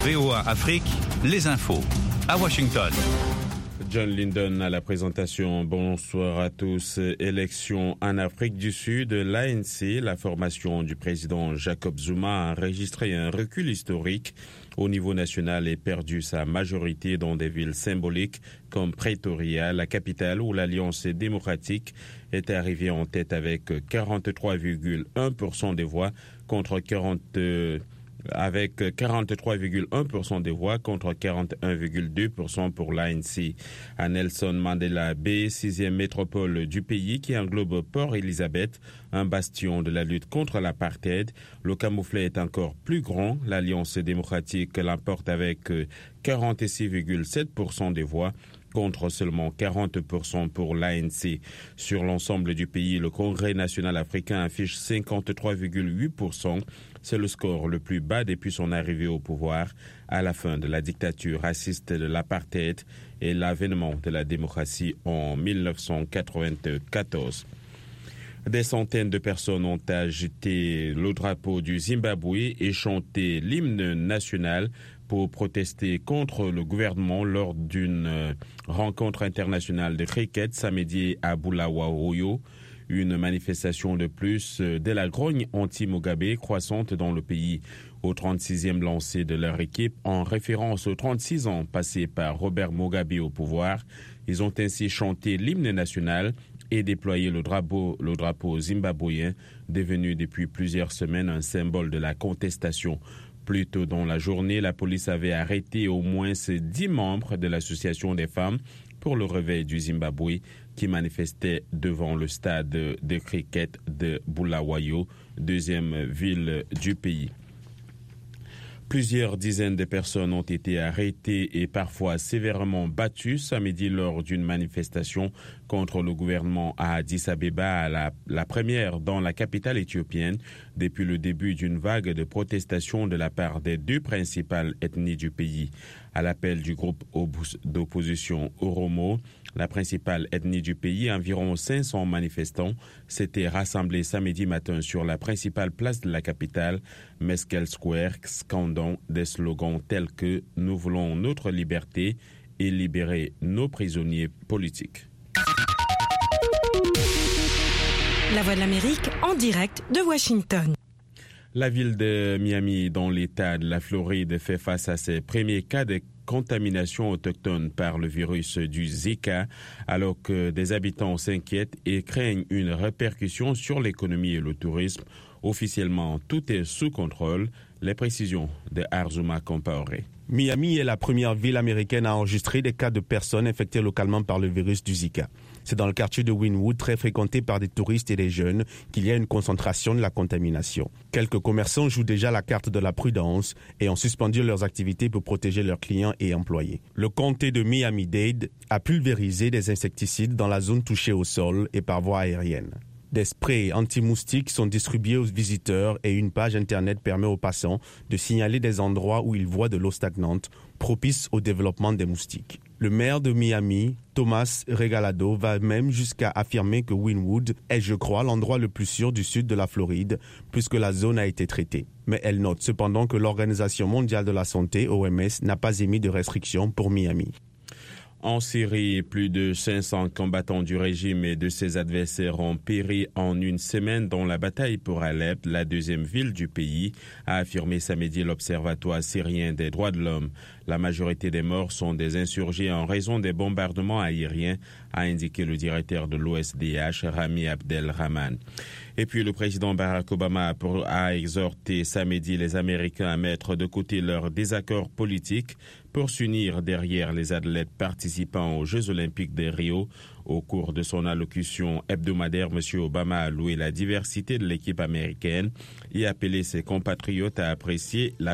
VOA Afrique, les infos. À Washington. John Lindon à la présentation. Bonsoir à tous. Élection en Afrique du Sud. L'ANC, la formation du président Jacob Zuma, a enregistré un recul historique au niveau national et perdu sa majorité dans des villes symboliques comme Pretoria, la capitale, où l'Alliance démocratique est arrivée en tête avec 43,1% des voix contre 43,1% des voix contre 41,2% pour l'ANC. À Nelson Mandela Bay, 6e métropole du pays qui englobe Port Elizabeth, un bastion de la lutte contre l'apartheid, le camouflet est encore plus grand. L'Alliance démocratique l'emporte avec 46,7% des voix contre seulement 40% pour l'ANC. Sur l'ensemble du pays, le Congrès national africain affiche 53,8%. C'est le score le plus bas depuis son arrivée au pouvoir à la fin de la dictature raciste de l'apartheid et l'avènement de la démocratie en 1994. Des centaines de personnes ont agité le drapeau du Zimbabwe et chanté l'hymne national pour protester contre le gouvernement lors d'une rencontre internationale de cricket samedi à Bulawayo. Une manifestation de plus de la grogne anti-Mugabe croissante dans le pays. Au 36e lancé de leur équipe, en référence aux 36 ans passés par Robert Mugabe au pouvoir, ils ont ainsi chanté l'hymne national et déployé le drapeau zimbabwéen, devenu depuis plusieurs semaines un symbole de la contestation. Plus tôt dans la journée, la police avait arrêté au moins 10 membres de l'association des femmes pour le réveil du Zimbabwe qui manifestait devant le stade de cricket de Bulawayo, deuxième ville du pays. Plusieurs dizaines de personnes ont été arrêtées et parfois sévèrement battues samedi lors d'une manifestation contre le gouvernement à Addis Abeba, la première dans la capitale éthiopienne depuis le début d'une vague de protestations de la part des deux principales ethnies du pays. À l'appel du groupe d'opposition Oromo, la principale ethnie du pays, environ 500 manifestants s'étaient rassemblés samedi matin sur la principale place de la capitale, Meskel Square, scandant des slogans tels que « Nous voulons notre liberté » et « Libérer nos prisonniers politiques ». La Voix de l'Amérique en direct de Washington. La ville de Miami, dans l'État de la Floride, fait face à ses premiers cas de contamination autochtone par le virus du Zika, alors que des habitants s'inquiètent et craignent une répercussion sur l'économie et le tourisme. Officiellement, tout est sous contrôle. Les précisions de Arzuma Compaoré. Miami est la première ville américaine à enregistrer des cas de personnes infectées localement par le virus du Zika. C'est dans le quartier de Wynwood, très fréquenté par des touristes et des jeunes, qu'il y a une concentration de la contamination. Quelques commerçants jouent déjà la carte de la prudence et ont suspendu leurs activités pour protéger leurs clients et employés. Le comté de Miami-Dade a pulvérisé des insecticides dans la zone touchée au sol et par voie aérienne. Des sprays anti-moustiques sont distribués aux visiteurs et une page Internet permet aux passants de signaler des endroits où ils voient de l'eau stagnante, propice au développement des moustiques. Le maire de Miami, Thomas Regalado, va même jusqu'à affirmer que Wynwood est, je crois, l'endroit le plus sûr du sud de la Floride, puisque la zone a été traitée. Mais elle note cependant que l'Organisation mondiale de la santé, OMS, n'a pas émis de restrictions pour Miami. En Syrie, plus de 500 combattants du régime et de ses adversaires ont péri en une semaine dans la bataille pour Alep, la deuxième ville du pays, a affirmé samedi l'Observatoire syrien des droits de l'homme. La majorité des morts sont des insurgés en raison des bombardements aériens, a indiqué le directeur de l'OSDH, Rami Abdelrahman. Et puis le président Barack Obama a exhorté samedi les Américains à mettre de côté leurs désaccords politiques pour s'unir derrière les athlètes participant aux Jeux olympiques de Rio. Au cours de son allocution hebdomadaire, M. Obama a loué la diversité de l'équipe américaine et appelé ses compatriotes à apprécier la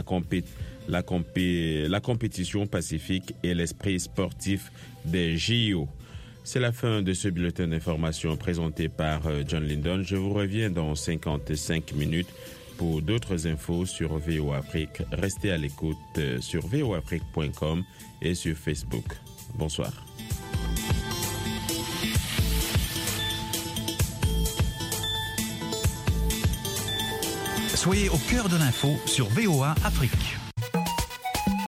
compétition pacifique et l'esprit sportif des JO. C'est la fin de ce bulletin d'information présenté par John Lindon. Je vous reviens dans 55 minutes pour d'autres infos sur VOA Afrique. Restez à l'écoute sur voafrique.com et sur Facebook. Bonsoir. Soyez au cœur de l'info sur VOA Afrique.